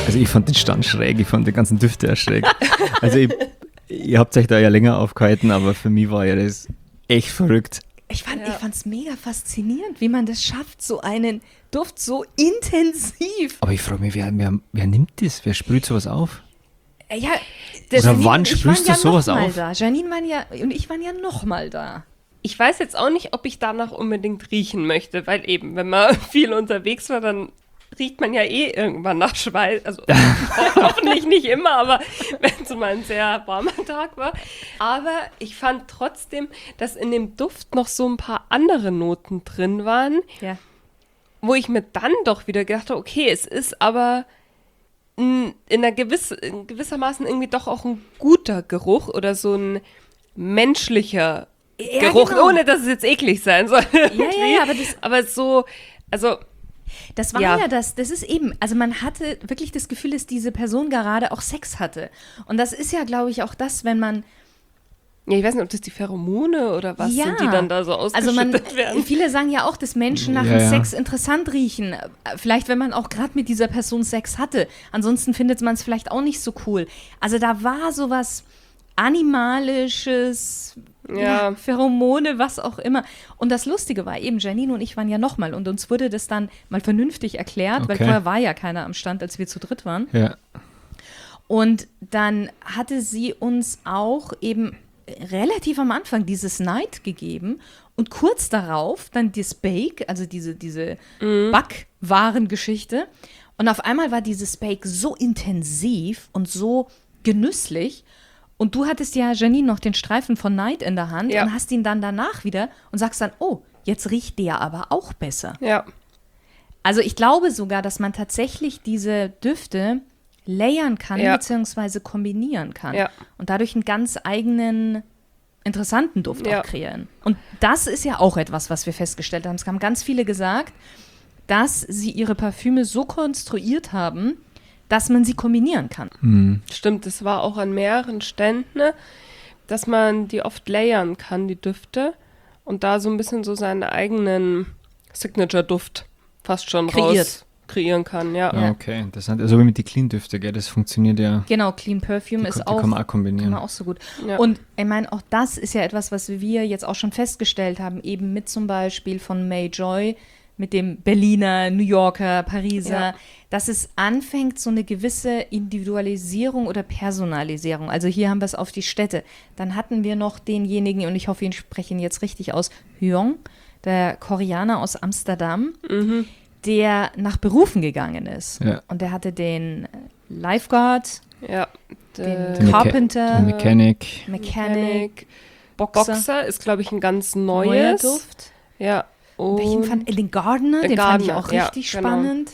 Also ich fand den Stand schräg, ich fand den ganzen Düfte schräg. Also ihr habt euch da ja länger aufgehalten, aber für mich war ja das echt verrückt. Ich fand's mega faszinierend, wie man das schafft, so einen Duft so intensiv. Aber ich frage mich, wer nimmt das? Wer sprüht sowas auf? Ja, Oder wann sprühst du sowas auf? Da. Janine und ich waren ja noch mal da. Ich weiß jetzt auch nicht, ob ich danach unbedingt riechen möchte, weil eben, wenn man viel unterwegs war, dann riecht man ja irgendwann nach Schweiß. Also hoffentlich nicht immer, aber wenn es mal ein sehr warmer Tag war. Aber ich fand trotzdem, dass in dem Duft noch so ein paar andere Noten drin waren, Ja. wo ich mir dann doch wieder gedacht habe, okay, es ist aber in gewissermaßen irgendwie doch auch ein guter Geruch oder so ein menschlicher Geruch, genau. ohne dass es jetzt eklig sein soll. Ja, aber so, also das war ja das ist eben, also man hatte wirklich das Gefühl, dass diese Person gerade auch Sex hatte. Und das ist ja, glaube ich, auch das, wenn man ja, ich weiß nicht, ob das die Pheromone oder was sind, die dann da so ausgeschüttet werden. Viele sagen ja auch, dass Menschen nach dem Sex interessant riechen. Vielleicht, wenn man auch gerade mit dieser Person Sex hatte. Ansonsten findet man es vielleicht auch nicht so cool. Also da war sowas Animalisches, Pheromone, was auch immer. Und das Lustige war eben, Janine und ich waren ja nochmal und uns wurde das dann mal vernünftig erklärt, weil vorher war ja keiner am Stand, als wir zu dritt waren. Ja. Und dann hatte sie uns auch eben relativ am Anfang dieses Night gegeben und kurz darauf dann das Bake, also diese Backwarengeschichte. Und auf einmal war dieses Bake so intensiv und so genüsslich. Und du hattest ja, Janine, noch den Streifen von Night in der Hand und hast ihn dann danach wieder und sagst dann, oh, jetzt riecht der aber auch besser. Ja. Also ich glaube sogar, dass man tatsächlich diese Düfte layern kann, beziehungsweise kombinieren kann. Ja. Und dadurch einen ganz eigenen, interessanten Duft auch kreieren. Und das ist ja auch etwas, was wir festgestellt haben. Es haben ganz viele gesagt, dass sie ihre Parfüme so konstruiert haben, dass man sie kombinieren kann. Stimmt, es war auch an mehreren Ständen, dass man die oft layern kann, die Düfte, und da so ein bisschen so seinen eigenen Signature-Duft fast schon kreieren kann, Ah, okay, interessant. Also wie mit den Clean-Düfte, gell, das funktioniert ja. Genau, Clean Perfume ist auch, kann man auch kombinieren. Kann man auch so gut. Ja. Und ich meine, auch das ist ja etwas, was wir jetzt auch schon festgestellt haben, eben mit zum Beispiel von May Joy, mit dem Berliner, New Yorker, Pariser, dass es anfängt, so eine gewisse Individualisierung oder Personalisierung. Also hier haben wir es auf die Städte. Dann hatten wir noch denjenigen, und ich hoffe, ich spreche ihn jetzt richtig aus, Hyung, der Koreaner aus Amsterdam, der nach Berufen gegangen ist. Ja. Und der hatte den Lifeguard, den Carpenter, Mechanic, Boxer ist, glaube ich, ein ganz neuer Duft. Ja. Welchen den Gardener, den fand ich auch richtig spannend.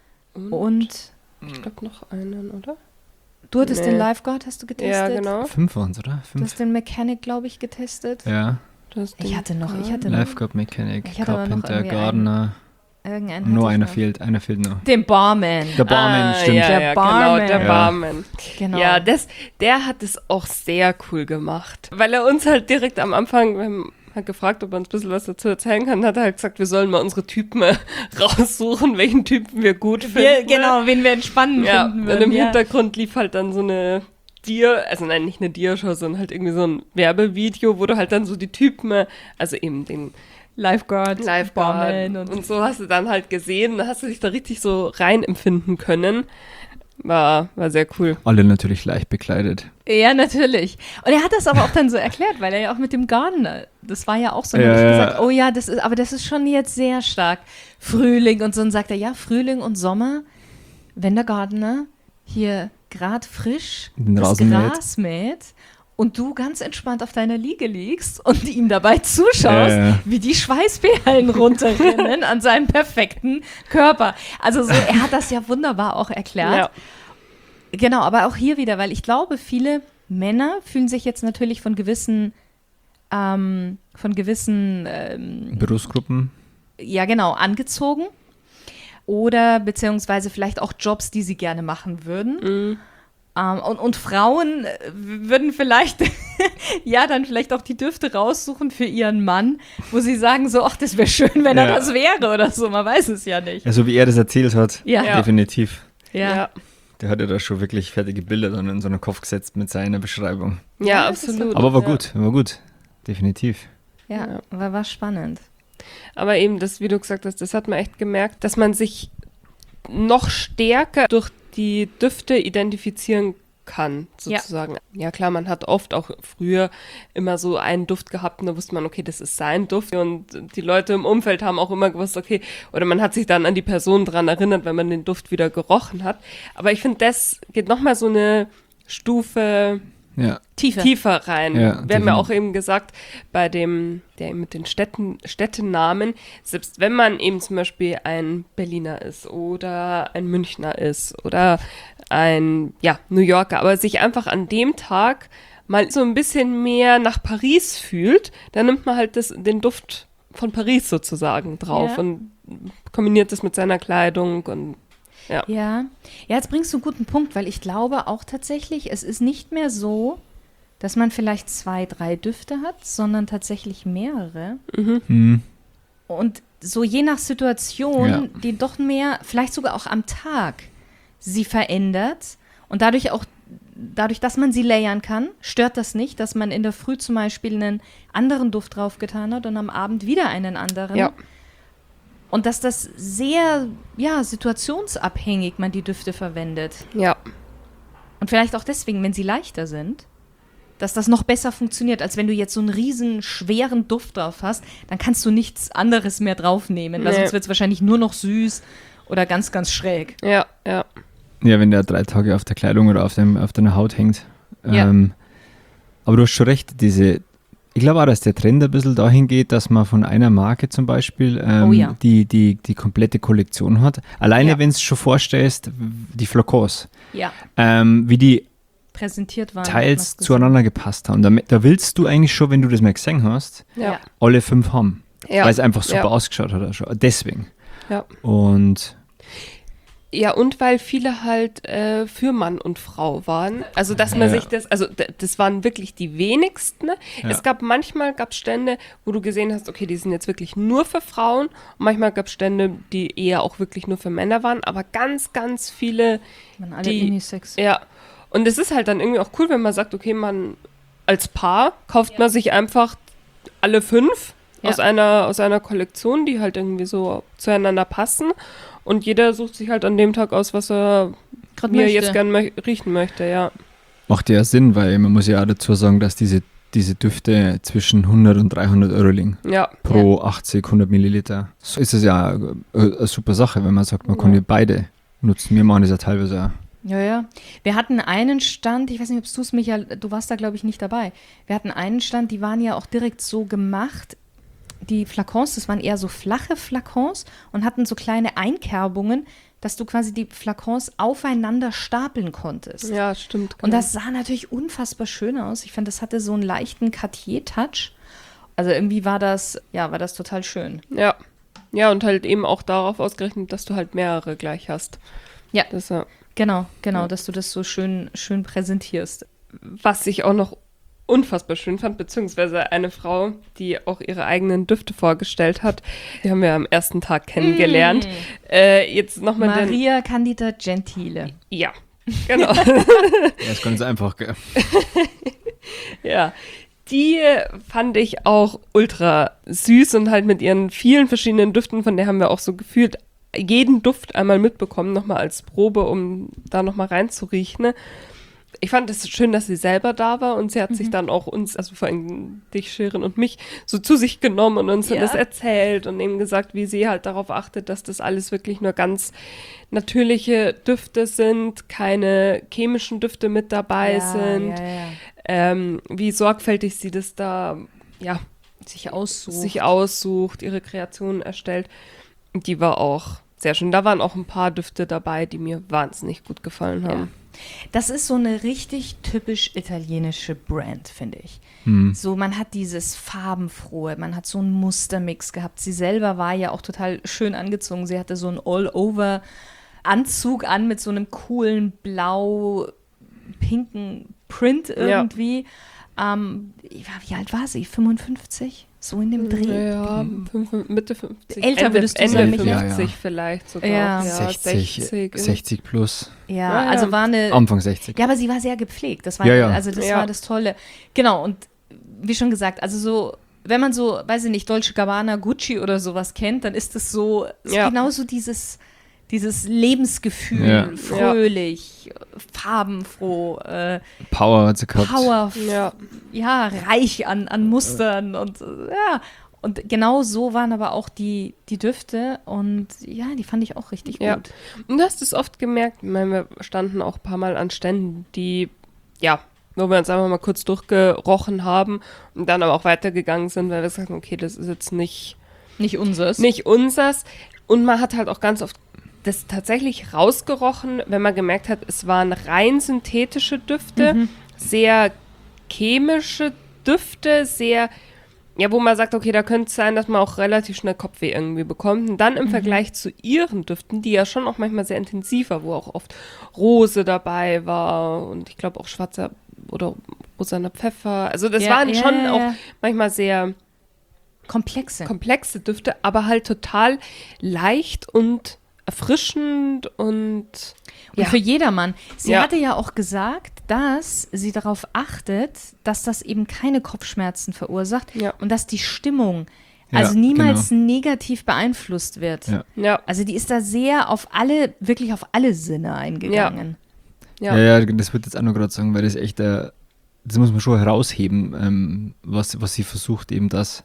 Und ich glaube noch einen, oder? Du hattest den Lifeguard, hast du getestet? Ja, genau. 5 waren es, oder? 5. Du hast den Mechanic, glaube ich, getestet. Ja. Ich hatte noch. Lifeguard, Mechanic, Carpenter, Gardener. Nur einer fehlt noch. Den Barman. Der Barman, stimmt. Der Barman. Genau, der Barman. Genau. Ja, der hat es auch sehr cool gemacht. Weil er uns halt direkt am Anfang, wir haben halt gefragt, ob er uns ein bisschen was dazu erzählen kann, hat er halt gesagt, wir sollen mal unsere Typen raussuchen, welchen Typen wir gut finden. Genau, wen wir entspannend finden würden. Und im Hintergrund lief halt dann so eine nicht eine Dia-Show, sondern halt irgendwie so ein Werbevideo, wo du halt dann so die Typen, also eben den Lifeguard Barman und so hast du dann halt gesehen, da hast du dich da richtig so rein empfinden können. War sehr cool. Alle natürlich leicht bekleidet. Ja, natürlich. Und er hat das aber auch dann so erklärt, weil er ja auch mit dem Gardener, das war ja auch so, gesagt, oh ja, das ist schon jetzt sehr stark Frühling und so. Und sagt er, ja, Frühling und Sommer, wenn der Gardener hier gerade frisch das Gras mäht und du ganz entspannt auf deiner Liege liegst und ihm dabei zuschaust, wie die Schweißperlen runterrinnen an seinem perfekten Körper. Also so, er hat das ja wunderbar auch erklärt. Ja. Genau, aber auch hier wieder, weil ich glaube, viele Männer fühlen sich jetzt natürlich von gewissen Berufsgruppen. Ja, genau, angezogen. Oder beziehungsweise vielleicht auch Jobs, die sie gerne machen würden. Und Frauen würden vielleicht dann vielleicht auch die Düfte raussuchen für ihren Mann, wo sie sagen so, ach, das wäre schön, wenn er das wäre oder so, man weiß es ja nicht. Also wie er das erzählt hat, definitiv. Ja. Der hat ja da schon wirklich fertige Bilder dann in so einen Kopf gesetzt mit seiner Beschreibung. Ja, das ist absolut. Aber war ja. gut, definitiv. Ja, war spannend. Aber eben das, wie du gesagt hast, das hat man echt gemerkt, dass man sich noch stärker durch die Düfte identifizieren kann, sozusagen. Ja klar, man hat oft auch früher immer so einen Duft gehabt und da wusste man, okay, das ist sein Duft und die Leute im Umfeld haben auch immer gewusst, okay, oder man hat sich dann an die Person dran erinnert, wenn man den Duft wieder gerochen hat. Aber ich finde, das geht nochmal so eine Stufe Ja. tiefer rein. Ja, Wir haben ja definitiv. auch eben gesagt, bei dem, der eben mit den Städtenamen, selbst wenn man eben zum Beispiel ein Berliner ist oder ein Münchner ist oder ein New Yorker, aber sich einfach an dem Tag mal so ein bisschen mehr nach Paris fühlt, dann nimmt man halt den Duft von Paris sozusagen drauf Ja. und kombiniert das mit seiner Kleidung und Ja, jetzt bringst du einen guten Punkt, weil ich glaube auch tatsächlich, es ist nicht mehr so, dass man vielleicht 2, 3 Düfte hat, sondern tatsächlich mehrere. Mhm. Und so je nach Situation, Ja. die doch mehr, vielleicht sogar auch am Tag, sie verändert. Und dadurch, dass man sie layern kann, stört das nicht, dass man in der Früh zum Beispiel einen anderen Duft draufgetan hat und am Abend wieder einen anderen. Ja. Und dass das sehr, situationsabhängig man die Düfte verwendet. Ja. Und vielleicht auch deswegen, wenn sie leichter sind, dass das noch besser funktioniert, als wenn du jetzt so einen riesen schweren Duft drauf hast, dann kannst du nichts anderes mehr draufnehmen, weil Nee. sonst wird es wahrscheinlich nur noch süß oder ganz, ganz schräg. Ja. Ja, wenn der 3 Tage auf der Kleidung oder auf deiner Haut hängt. Ja. Aber du hast schon recht, ich glaube auch, dass der Trend ein bisschen dahin geht, dass man von einer Marke zum Beispiel Oh ja. die komplette Kollektion hat. Alleine, Ja. wenn du schon vorstellst, die Flakons, Ja, wie die präsentiert waren. teils zueinander gepasst haben. Da willst du eigentlich schon, wenn du das mal gesehen hast, Ja. alle 5 haben. Ja. Weil es einfach super Ja. ausgeschaut hat. Auch schon. Deswegen. Ja. Und Ja, und weil viele halt für Mann und Frau waren. Also, dass man Ja. sich das waren wirklich die wenigsten. Ja. Es gab manchmal Stände, wo du gesehen hast, okay, die sind jetzt wirklich nur für Frauen. Und manchmal gab es Stände, die eher auch wirklich nur für Männer waren. Aber ganz, ganz viele, Man alle die- Unisex. ja. Und es ist halt dann irgendwie auch cool, wenn man sagt, okay, man als Paar kauft man sich einfach alle 5 Ja. aus einer Kollektion, die halt irgendwie so zueinander passen. Und jeder sucht sich halt an dem Tag aus, was er Gerade mir möchte. jetzt gern riechen möchte, ja. macht ja Sinn, weil man muss ja auch dazu sagen, dass diese Düfte zwischen 100 und 300 Euro liegen. Ja, Pro 80, 100 Milliliter. So ist es ja eine super Sache, wenn man sagt, man kann ja beide nutzen. Wir machen das ja teilweise auch. Ja. Wir hatten einen Stand, ich weiß nicht, ob du es, Michael, du warst da, glaube ich, nicht dabei. Wir hatten einen Stand, die waren ja auch direkt so gemacht. Die Flakons, das waren eher so flache Flakons und hatten so kleine Einkerbungen, dass du quasi die Flakons aufeinander stapeln konntest. ja, stimmt. Und genau. das sah natürlich unfassbar schön aus. Ich fand, das hatte so einen leichten Cartier-Touch. Also irgendwie war das total schön. Ja. Ja, und halt eben auch darauf ausgerechnet, dass du halt mehrere gleich hast. Ja. Das, Genau, dass du das so schön präsentierst. was ich auch noch unfassbar schön fand, beziehungsweise eine Frau, die auch ihre eigenen Düfte vorgestellt hat. Die haben wir am ersten Tag kennengelernt. Jetzt nochmal Maria Candida Gentile. Ja, genau. Ja, das ist ganz einfach, gell? Ja, die fand ich auch ultra süß und halt mit ihren vielen verschiedenen Düften, von der haben wir auch so gefühlt jeden Duft einmal mitbekommen, nochmal als Probe, um da nochmal reinzuriechen. Ne? Ich fand es schön, dass sie selber da war und sie hat sich dann auch uns, also vor allem dich, Shirin und mich, so zu sich genommen und uns Ja. das erzählt und eben gesagt, wie sie halt darauf achtet, dass das alles wirklich nur ganz natürliche Düfte sind, keine chemischen Düfte mit dabei sind. Ja. Wie sorgfältig sie das da, Sich aussucht. sich aussucht, ihre Kreationen erstellt. Die war auch sehr schön. Da waren auch ein paar Düfte dabei, die mir wahnsinnig gut gefallen haben. Das ist so eine richtig typisch italienische Brand, finde ich. So, man hat dieses Farbenfrohe, man hat so einen Mustermix gehabt. Sie selber war ja auch total schön angezogen. Sie hatte so einen All-Over-Anzug an mit so einem coolen blau-pinken Print irgendwie. Wie alt war sie? 55? So in dem Dreh. Ja, Mitte 50. Älter würdest du Ende sagen, 50 Michael? vielleicht sogar. Ja. 60 plus. Ja, also war eine... Anfang 60. Ja, aber sie war sehr gepflegt. Das war, Ja, ja. Also das war das Tolle. Genau, und wie schon gesagt, also so, wenn man so, weiß ich nicht, Dolce Gabbana, Gucci oder sowas kennt, dann ist das so, genauso dieses Lebensgefühl, fröhlich, farbenfroh, Power hat sie gehabt. reich an Mustern und Und genau so waren aber auch die Düfte und ja, die fand ich auch richtig gut. Und du hast es oft gemerkt, ich meine, wir standen auch ein paar Mal an Ständen, die, wo wir uns einfach mal kurz durchgerochen haben und dann aber auch weitergegangen sind, weil wir gesagt haben, okay, das ist jetzt nicht unseres. Nicht unseres. Und man hat halt auch ganz oft das tatsächlich rausgerochen, wenn man gemerkt hat, es waren rein synthetische Düfte, sehr chemische Düfte, sehr, wo man sagt, okay, da könnte es sein, dass man auch relativ schnell Kopfweh irgendwie bekommt. Und dann im Vergleich zu ihren Düften, die ja schon auch manchmal sehr intensiv war, wo auch oft Rose dabei war und ich glaube auch schwarzer oder rosaner Pfeffer. Also das waren schon auch manchmal sehr komplexe Düfte, aber halt total leicht und erfrischend und für jedermann. Sie hatte ja auch gesagt, dass sie darauf achtet, dass das eben keine Kopfschmerzen verursacht und dass die Stimmung niemals negativ beeinflusst wird. Ja. Also die ist da sehr wirklich auf alle Sinne eingegangen. Ja, das würde ich jetzt auch noch gerade sagen, weil das echt, das muss man schon herausheben, was sie versucht, eben dass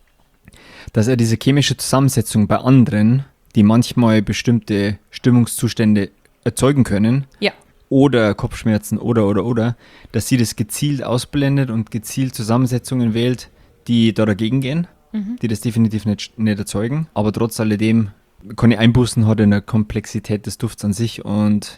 er diese chemische Zusammensetzung bei anderen, die manchmal bestimmte Stimmungszustände erzeugen können, oder Kopfschmerzen oder, dass sie das gezielt ausblendet und gezielt Zusammensetzungen wählt, die da dagegen gehen, die das definitiv nicht erzeugen, aber trotz alledem keine Einbußen hat in der Komplexität des Dufts an sich und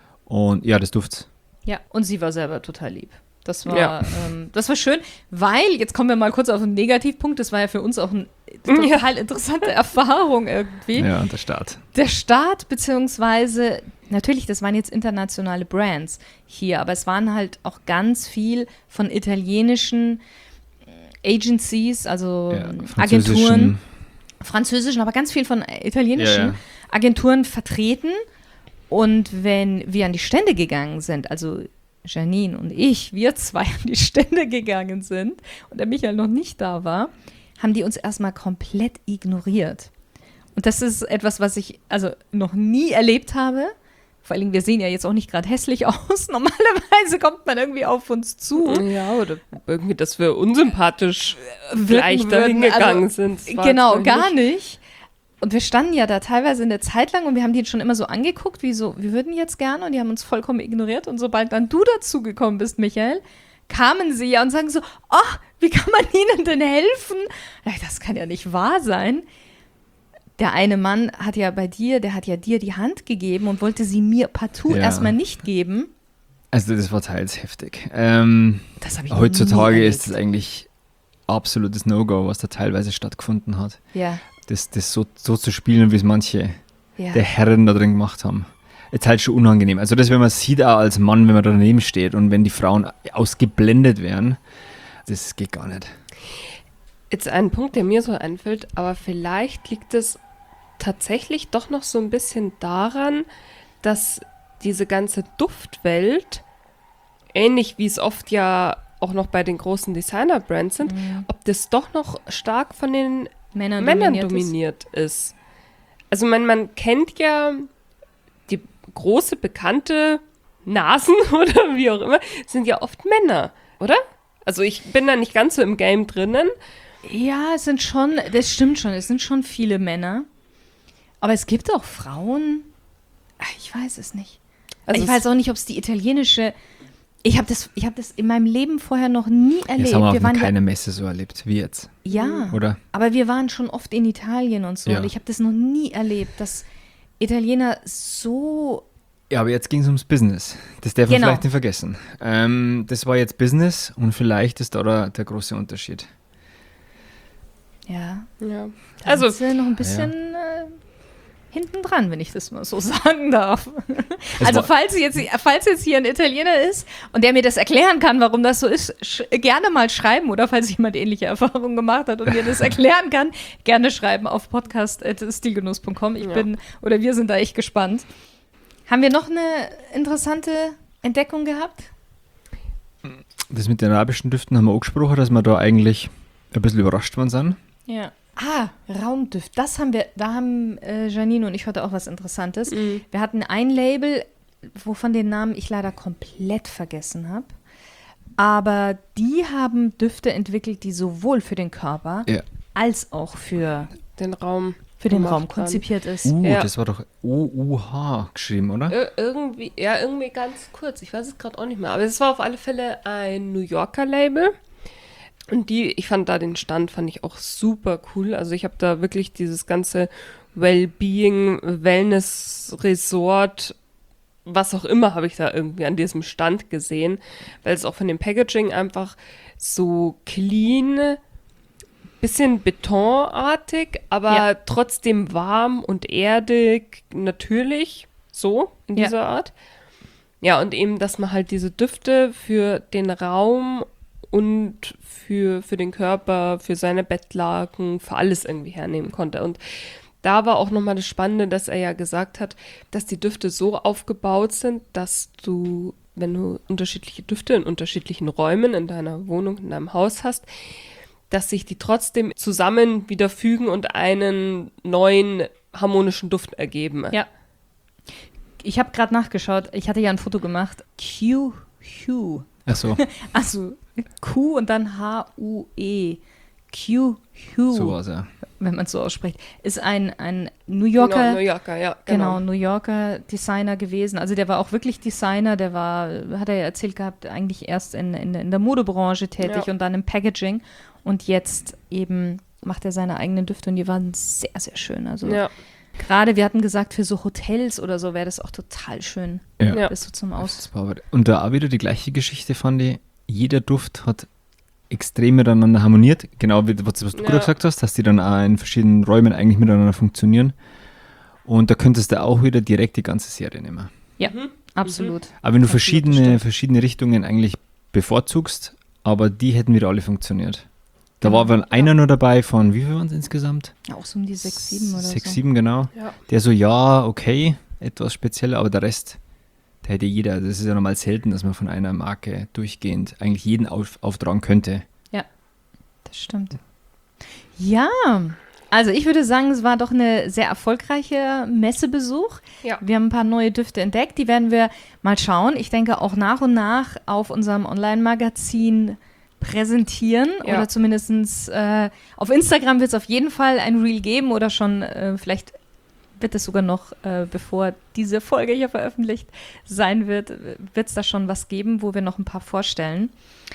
des Dufts. Ja, und sie war selber total lieb. Das war schön, weil, jetzt kommen wir mal kurz auf einen Negativpunkt, das war ja für uns auch eine total interessante Erfahrung irgendwie. Ja, der Start. Der Start, beziehungsweise, natürlich, das waren jetzt internationale Brands hier, aber es waren halt auch ganz viel von italienischen Agencies, also Agenturen, französischen, aber ganz viel von italienischen Agenturen vertreten. Und wenn wir an die Stände gegangen sind, also Janine und ich, wir zwei an die Stände gegangen sind und der Michael noch nicht da war, haben die uns erstmal komplett ignoriert. Und das ist etwas, was ich also noch nie erlebt habe. Vor allem, wir sehen ja jetzt auch nicht gerade hässlich aus. Normalerweise kommt man irgendwie auf uns zu. Ja, oder irgendwie, dass wir unsympathisch gleich dahin gegangen sind. Genau, gar nicht. Und wir standen ja da teilweise eine Zeit lang und wir haben die schon immer so angeguckt, wie so, wir würden jetzt gerne, und die haben uns vollkommen ignoriert. Und sobald dann du dazu gekommen bist, Michael, kamen sie ja und sagen so, wie kann man ihnen denn helfen? Das kann ja nicht wahr sein. Der eine Mann hat ja dir die Hand gegeben und wollte sie mir partout erstmal nicht geben. Also das war teils heftig. Das habe ich heutzutage ist das eigentlich absolutes No-Go, was da teilweise stattgefunden hat. Ja. Das so zu spielen, wie es manche der Herren da drin gemacht haben. Jetzt halt schon unangenehm. Also das, wenn man sieht auch als Mann, wenn man daneben steht und wenn die Frauen ausgeblendet werden, das geht gar nicht. Jetzt ein Punkt, der mir so einfällt, aber vielleicht liegt es tatsächlich doch noch so ein bisschen daran, dass diese ganze Duftwelt, ähnlich wie es oft ja auch noch bei den großen Designer-Brands sind, ob das doch noch stark von den Männern dominiert ist. Also man kennt ja die große, bekannte Nasen oder wie auch immer, sind ja oft Männer, oder? Also ich bin da nicht ganz so im Game drinnen. Ja, das stimmt schon, es sind schon viele Männer. Aber es gibt auch Frauen, ich weiß es nicht. Also ich weiß auch nicht, ob es die italienische, ich hab das in meinem Leben vorher noch nie erlebt. Das haben wir auf keiner Messe so erlebt wie jetzt. Ja, oder? Aber wir waren schon oft in Italien und so. Ja. Und ich habe das noch nie erlebt, dass Italiener so... Ja, aber jetzt ging es ums Business. Das darf man vielleicht nicht vergessen. Das war jetzt Business und vielleicht ist da der große Unterschied. Ja. Also noch ein bisschen... hinten dran, wenn ich das mal so sagen darf. Also falls jetzt hier ein Italiener ist und der mir das erklären kann, warum das so ist, gerne mal schreiben, oder falls jemand ähnliche Erfahrungen gemacht hat und mir das erklären kann, gerne schreiben auf podcast@stilgenuss.com. Wir sind da echt gespannt. Haben wir noch eine interessante Entdeckung gehabt? Das mit den arabischen Düften haben wir auch gesprochen, dass wir da eigentlich ein bisschen überrascht worden sind. Ja. Raumduft, da haben Janine und ich heute auch was Interessantes. Wir hatten ein Label, wovon den Namen ich leider komplett vergessen habe. Aber die haben Düfte entwickelt, die sowohl für den Körper als auch für den Raum konzipiert ist. Das war doch OUH geschrieben, oder? Irgendwie ganz kurz. Ich weiß es gerade auch nicht mehr. Aber es war auf alle Fälle ein New Yorker Label. Und ich fand den Stand auch super cool. Also ich habe da wirklich dieses ganze Wellbeing, Wellness, Resort, was auch immer, habe ich da irgendwie an diesem Stand gesehen. Weil es auch von dem Packaging einfach so clean, bisschen betonartig, aber trotzdem warm und erdig, natürlich, so in dieser Art. Ja, und eben, dass man halt diese Düfte für den Raum und für den Körper, für seine Bettlaken, für alles irgendwie hernehmen konnte. Und da war auch nochmal das Spannende, dass er ja gesagt hat, dass die Düfte so aufgebaut sind, dass du, wenn du unterschiedliche Düfte in unterschiedlichen Räumen in deiner Wohnung, in deinem Haus hast, dass sich die trotzdem zusammen wieder fügen und einen neuen harmonischen Duft ergeben. Ja. Ich habe gerade nachgeschaut, ich hatte ja ein Foto gemacht. Q-Hue. Ach so. Also Q und dann H-U-E. Q-Hue. So was, ja. Wenn man es so ausspricht. Ist ein New Yorker. New Yorker, ja. Genau, New Yorker Designer gewesen. Also der war auch wirklich Designer. Der hat er ja erzählt gehabt, eigentlich erst in der Modebranche tätig und dann im Packaging. Und jetzt eben macht er seine eigenen Düfte und die waren sehr, sehr schön. Also gerade, wir hatten gesagt, für so Hotels oder so wäre das auch total schön. Ja. Das so zum Aus. Und da auch wieder die gleiche Geschichte fand ich. Jeder Duft hat extrem miteinander harmoniert. Genau wie was du gerade gesagt hast, dass die dann auch in verschiedenen Räumen eigentlich miteinander funktionieren. Und da könntest du auch wieder direkt die ganze Serie nehmen. Ja, absolut. Aber wenn du verschiedene Richtungen eigentlich bevorzugst, aber die hätten wieder alle funktioniert. Da war einer nur dabei von, wie viel waren es insgesamt? Ja, auch so um die 6, 7 oder 6, so. 7, genau. Ja. Der so, okay, etwas spezieller, aber der Rest, der hätte jeder. Das ist ja normal selten, dass man von einer Marke durchgehend eigentlich jeden auftragen könnte. Ja, das stimmt. Ja, also ich würde sagen, es war doch eine sehr erfolgreiche Messebesuch. Ja. Wir haben ein paar neue Düfte entdeckt, die werden wir mal schauen. Ich denke auch nach und nach auf unserem Online-Magazin präsentieren oder zumindest auf Instagram wird es auf jeden Fall ein Reel geben oder schon vielleicht wird es sogar noch, bevor diese Folge hier veröffentlicht sein wird es da schon was geben, wo wir noch ein paar vorstellen.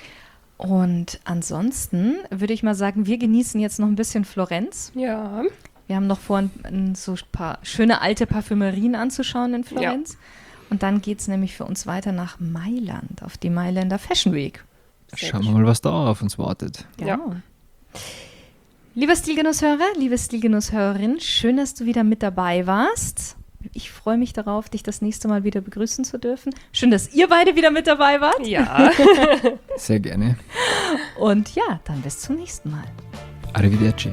Und ansonsten würde ich mal sagen, wir genießen jetzt noch ein bisschen Florenz. Ja. Wir haben noch vor, so ein paar schöne alte Parfümerien anzuschauen in Florenz. Ja. Und dann geht es nämlich für uns weiter nach Mailand, auf die Mailänder Fashion Week. Schauen wir mal, was da auf uns wartet. Genau. Ja. Lieber Stilgenusshörer, liebe Stilgenusshörerin, schön, dass du wieder mit dabei warst. Ich freue mich darauf, dich das nächste Mal wieder begrüßen zu dürfen. Schön, dass ihr beide wieder mit dabei wart. Ja. Sehr gerne. Und ja, dann bis zum nächsten Mal. Arrivederci.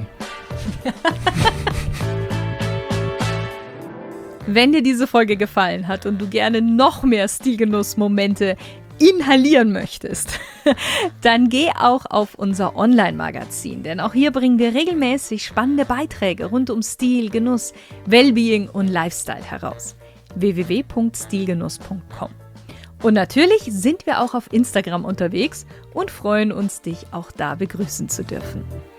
Wenn dir diese Folge gefallen hat und du gerne noch mehr Stilgenuss-Momente inhalieren möchtest, dann geh auch auf unser Online-Magazin, denn auch hier bringen wir regelmäßig spannende Beiträge rund um Stil, Genuss, Wellbeing und Lifestyle heraus. www.stilgenuss.com. Und natürlich sind wir auch auf Instagram unterwegs und freuen uns, dich auch da begrüßen zu dürfen.